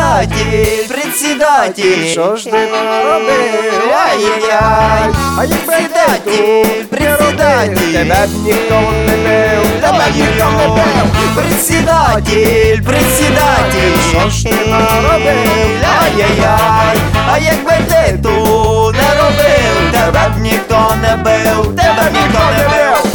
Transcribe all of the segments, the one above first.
председатель, председатель, Що ж ти наробив? ай-яй-яй, председатель, председатель, Тебе б ніхто не бив, тебе б ніхто не бив. председатель, председатель, Що ж ти наробив? ай-яй-яй, а якби ти ту не робив, тебе б ніхто не бив, тебе б ніхто не бив.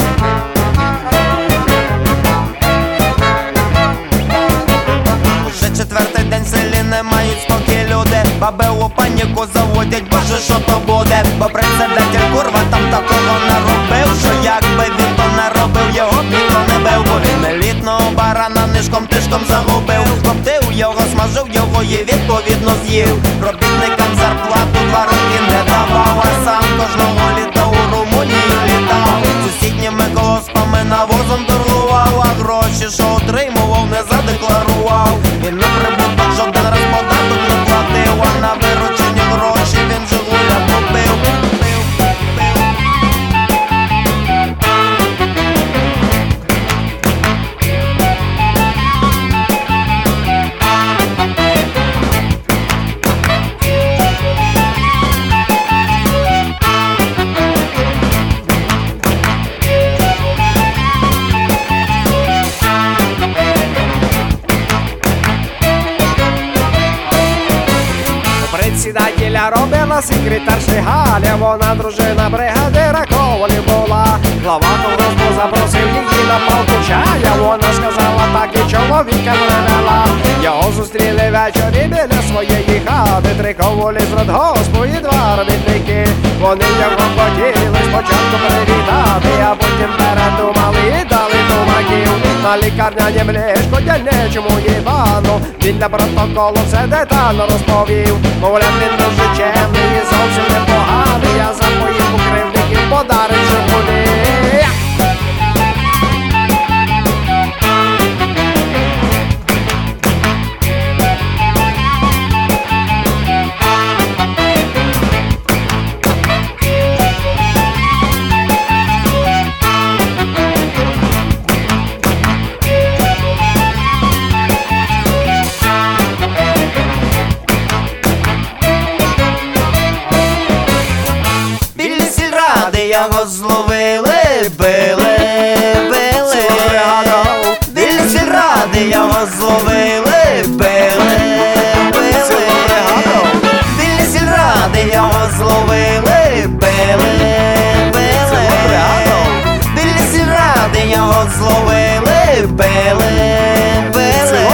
Уже четвертий день в селі не мають спокій люди. Баби у паніку заводять, боже, що то буде. Бо председатель курва там такого не робив, що якби він то не робив, його б ніхто не бив. Бо він елітного барана нишком тишком загубив. Коптив його, смажив його і відповідно з'їв. Робітникам зарплату 2 роки не давав, а сам кожного літа у Румунії літав. Сусідніми колоспами навозом торгував, а гроші, що отримував, не задекларував. Він на прибуток жоден раз податок не платив, а на виручені гроші він Жигуля купив. Председателя робила секретарши Галя, вона дружина бригадира Ковалів була. Глава колгоспу запросив її на палку чая, вона сказала так і чоловіка привела. Його зустріли ввечері біля своєї хати, 3 ковалі з радгоспу і 2 робітники. Вони його хотіли спочатку привітати, а потім передумали і дали тумаків. На лікарнянім ліжку дільничому Івану він для протоколу все детально розповів. Мовляв, він дуже чемний і зовсім непоганий, а за поїздку кривдників подарив Жигулі. Його зловили, били, били. Біля сільради його зловили, били, били. Біля сільради його зловили, били, били. Біля сільради його зловили, били, били.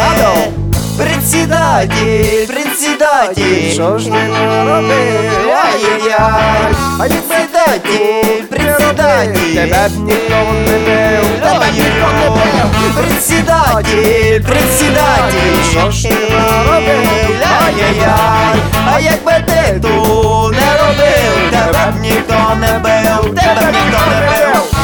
Председатель, председатель, Що ж ти наробив? ай-яй-яй, председатель, председатель, Тебе б ніхто не бив, тебе б ніхто не бив. председатель, председатель, Що ж ти наробив? ай-яй-яй, а якби ти ту не робив, тебе б ніхто не бив, тебе б ніхто не бив.